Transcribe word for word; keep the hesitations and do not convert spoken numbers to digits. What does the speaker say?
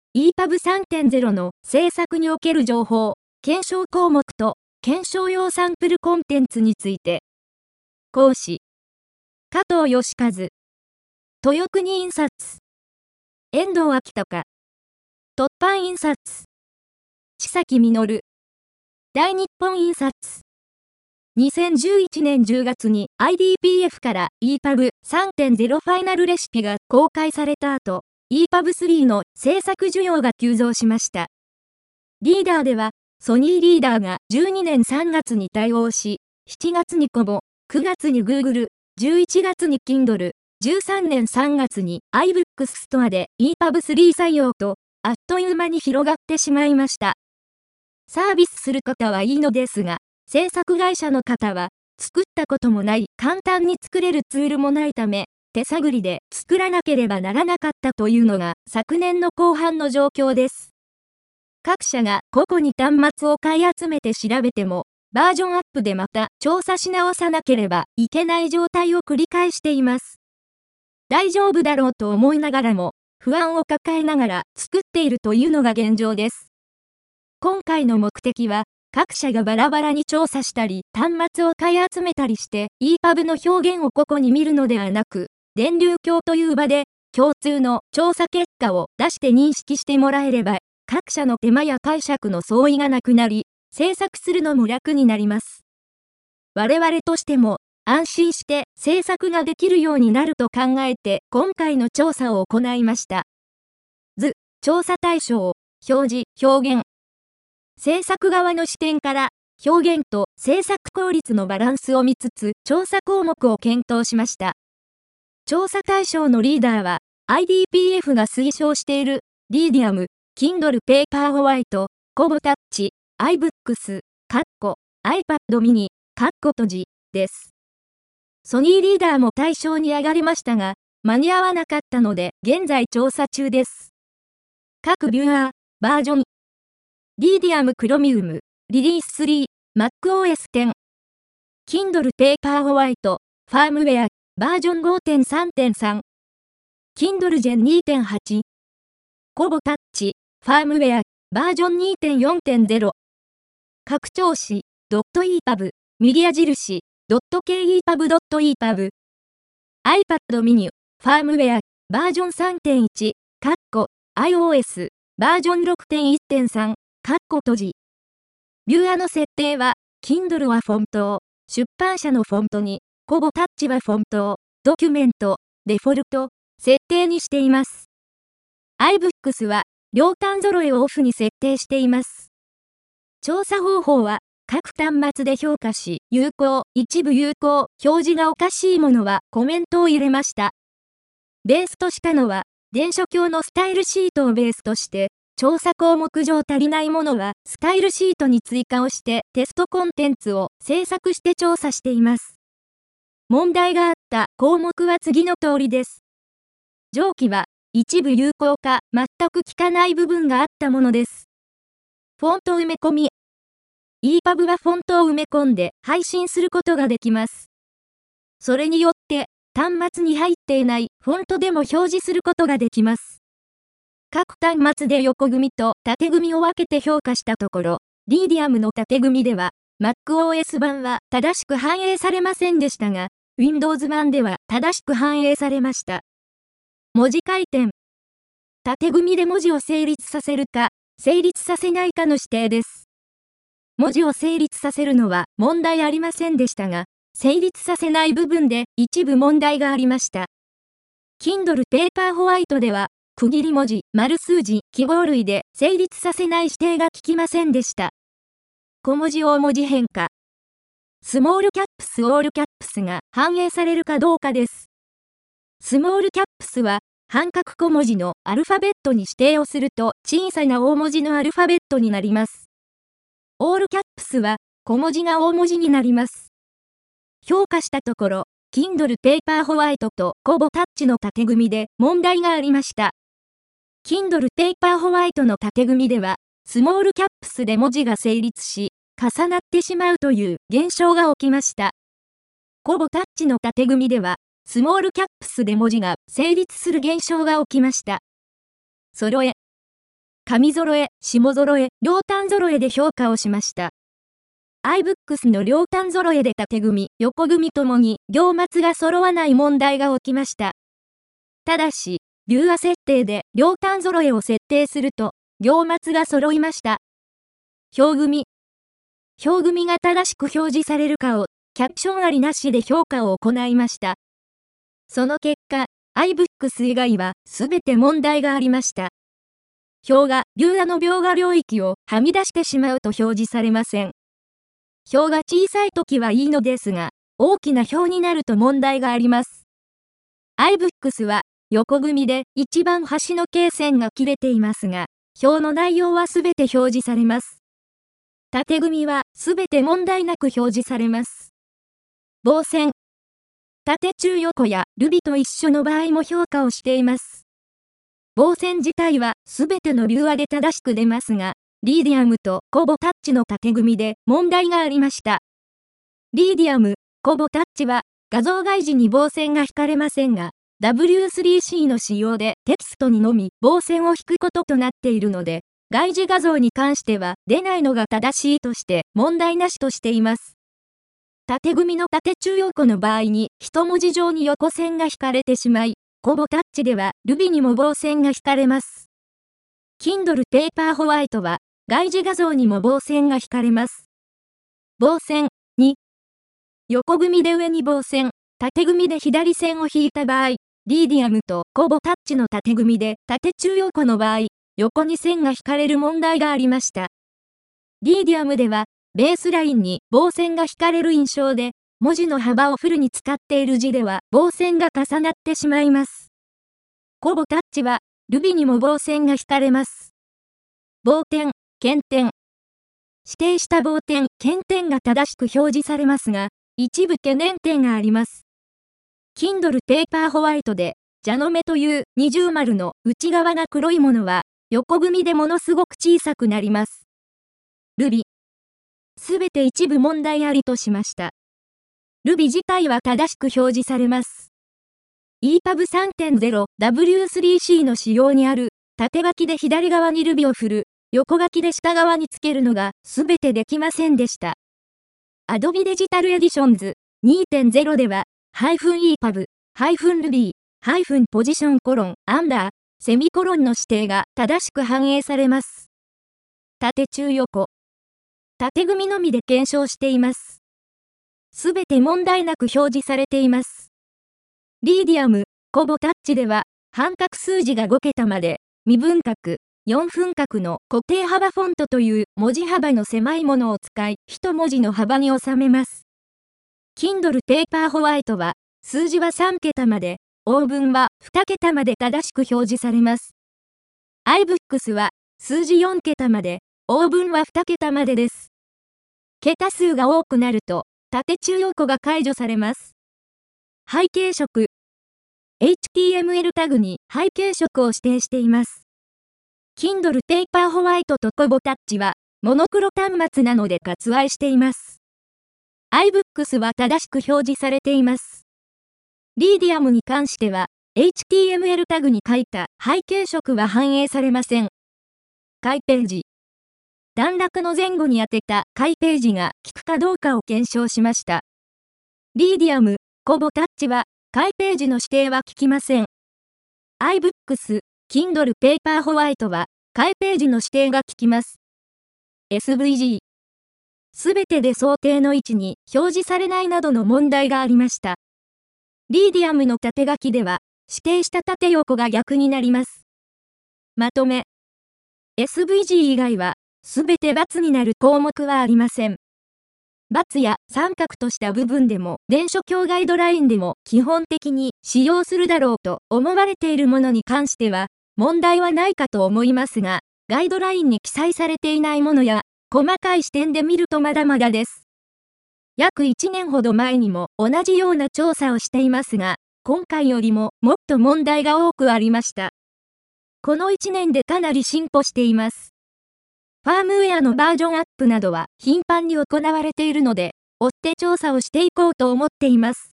イーパブさんてんゼロ の制作における情報、検証項目と検証用サンプルコンテンツについて。講師、加藤義和。豊国印刷。遠藤明隆。突版印刷。千崎実。大日本印刷。にせんじゅういちねんじゅうがつに アイディーピーエフ から イーパブさんてんゼロ ファイナルレシピが公開された後、イーパブスリー の制作需要が急増しました。リーダーでは、ソニーリーダーがじゅうにねんさんがつに対応し、しちがつにコボ、くがつに Google、じゅういちがつに Kindle、じゅうさんねんさんがつに iBooks ストアで イーパブスリー 採用と、あっという間に広がってしまいました。サービスする方はいいのですが、制作会社の方は、作ったこともない、簡単に作れるツールもないため、手探りで作らなければならなかったというのが昨年の後半の状況です。各社が個々に端末を買い集めて調べても、バージョンアップでまた調査し直さなければいけない状態を繰り返しています。大丈夫だろうと思いながらも、不安を抱えながら作っているというのが現状です。今回の目的は、各社がバラバラに調査したり、端末を買い集めたりして、イーパブの表現を個々に見るのではなく、電流鏡という場で、共通の調査結果を出して認識してもらえれば、各社の手間や解釈の相違がなくなり、制作するのも楽になります。我々としても、安心して制作ができるようになると考えて、今回の調査を行いました。図、調査対象、表示、表現。制作側の視点から、表現と制作効率のバランスを見つつ、調査項目を検討しました。調査対象のリーダーは、アイディーピーエフ が推奨している、リーディアム、Kindle Paperwhite、コボタッチ、iBooks、カッコ、iPad mini、カッコ閉じ、です。ソニーリーダーも対象に上がりましたが、間に合わなかったので、現在調査中です。各ビューアー、バージョン。リーディアムクロミウム、リリーススリー、MacOS テン。Kindle Paperwhite、ファームウェア、バージョン ごてんさんてんさん。Kindle Gen にてんはち。コボタッチ、ファームウェア、バージョン にてんよんてんゼロ。拡張子、.epub、右矢印、.kepub.epub。iPad mini、ファームウェア、バージョン さんてんいち、カッコ、iOS、バージョン ろくてんいってんさん、カッコ閉じ。ビューアの設定は、Kindle はフォントを、出版社のフォントに、コボタッチはフォントを、ドキュメント、デフォルト、設定にしています。iBooks は、両端揃えをオフに設定しています。調査方法は、各端末で評価し、有効、一部有効、表示がおかしいものはコメントを入れました。ベースとしたのは、電書教のスタイルシートをベースとして、調査項目上足りないものは、スタイルシートに追加をしてテストコンテンツを制作して調査しています。問題があった項目は次の通りです。上記は、一部有効か全く効かない部分があったものです。フォント埋め込み。イーパブ はフォントを埋め込んで配信することができます。それによって、端末に入っていないフォントでも表示することができます。各端末で横組みと縦組みを分けて評価したところ、リーディアムの縦組みでは、MacOS 版は正しく反映されませんでしたが、Windows 版では正しく反映されました。文字回転。縦組みで文字を成立させるか、成立させないかの指定です。文字を成立させるのは問題ありませんでしたが、成立させない部分で一部問題がありました。Kindle Paperwhite では、区切り文字、丸数字、記号類で成立させない指定が効きませんでした。小文字大文字変化。スモールキャップスオールキャップスが反映されるかどうかです。スモールキャップスは、半角小文字のアルファベットに指定をすると小さな大文字のアルファベットになります。オールキャップスは小文字が大文字になります。評価したところ、Kindle Paperwhite とコボタッチの縦組みで問題がありました。Kindle Paperwhite の縦組みでは、スモールキャップスで文字が成立し、重なってしまうという現象が起きました。コボタッチの縦組みでは、スモールキャップスで文字が成立する現象が起きました。揃え。 上揃え、下揃え、両端揃えで評価をしました。iBooks の両端揃えで縦組、横組ともに行末が揃わない問題が起きました。ただし、ビューア設定で両端揃えを設定すると、行末が揃いました。表組。表組が正しく表示されるかを、キャプションありなしで評価を行いました。その結果、iBooks 以外は全て問題がありました。表がビューアの描画領域をはみ出してしまうと表示されません。表が小さいときはいいのですが、大きな表になると問題があります。iBooks は横組で一番端の罫線が切れていますが、表の内容はすべて表示されます。縦組はすべて問題なく表示されます。棒線。縦中横やルビと一緒の場合も評価をしています。棒線自体はすべてのビューアで正しく出ますが、リーディアムとコボタッチの縦組で問題がありました。リーディアム、コボタッチは画像外時に棒線が引かれませんが、ダブリュースリーシー の使用でテキストにのみ棒線を引くこととなっているので、外時画像に関しては出ないのが正しいとして問題なしとしています。縦組の縦中横の場合に一文字上に横線が引かれてしまい、コボタッチではルビにも棒線が引かれます。Kindle Paperwhite は外時画像にも棒線が引かれます。棒線に横組で上に棒線、縦組で左線を引いた場合、リーディアムとコボタッチの縦組で縦中横の場合、横に線が引かれる問題がありました。リーディアムではベースラインに棒線が引かれる印象で、文字の幅をフルに使っている字では棒線が重なってしまいます。コボタッチはルビにも棒線が引かれます。棒点、点点。指定した棒点、点点が正しく表示されますが、一部懸念点があります。Kindle Paperwhiteで、蛇の目という二重丸の内側が黒いものは、横組でものすごく小さくなります。ルビ。すべて一部問題ありとしました。ルビ自体は正しく表示されます。イーパブさんてんゼロ ダブリュースリーシー の仕様にある、縦書きで左側にルビを振る、横書きで下側につけるのがすべてできませんでした。Adobe Digital Editions にてんゼロ では、ハイフン イーパブ、ハイフン ルビー、ハイフン ポジションコロン、アンダー、セミコロンの指定が正しく反映されます。縦中横。縦組のみで検証しています。すべて問題なく表示されています。リーディアム、コボタッチでは、半角数字がご桁まで、未分割、よん分割の固定幅フォントという文字幅の狭いものを使い、一文字の幅に収めます。Kindle Paperwhite は、数字はさん桁まで、オー文はに桁まで正しく表示されます。iBooks は、数字よん桁まで、オー文はに桁までです。桁数が多くなると、縦中横が解除されます。背景色。エイチティーエムエル タグに背景色を指定しています。Kindle Paperwhite とコボタッチは、モノクロ端末なので割愛しています。iBooks は正しく表示されています。リーディアムに関しては、エイチティーエムエル タグに書いた背景色は反映されません。開ページ。段落の前後に当てた開ページが効くかどうかを検証しました。リーディアム、コボタッチは、開ページの指定は効きません。iBooks、Kindle Paperwhite は、開ページの指定が効きます。エスブイジー。すべてで想定の位置に表示されないなどの問題がありました。リーディアムの縦書きでは、指定した縦横が逆になります。まとめ。エスブイジー 以外は、すべて×になる項目はありません。×や三角とした部分でも、電書教ガイドラインでも基本的に使用するだろうと思われているものに関しては、問題はないかと思いますが、ガイドラインに記載されていないものや、細かい視点で見るとまだまだです。約いちねんほど前にも同じような調査をしていますが、今回よりももっと問題が多くありました。このいちねんでかなり進歩しています。ファームウェアのバージョンアップなどは頻繁に行われているので、追って調査をしていこうと思っています。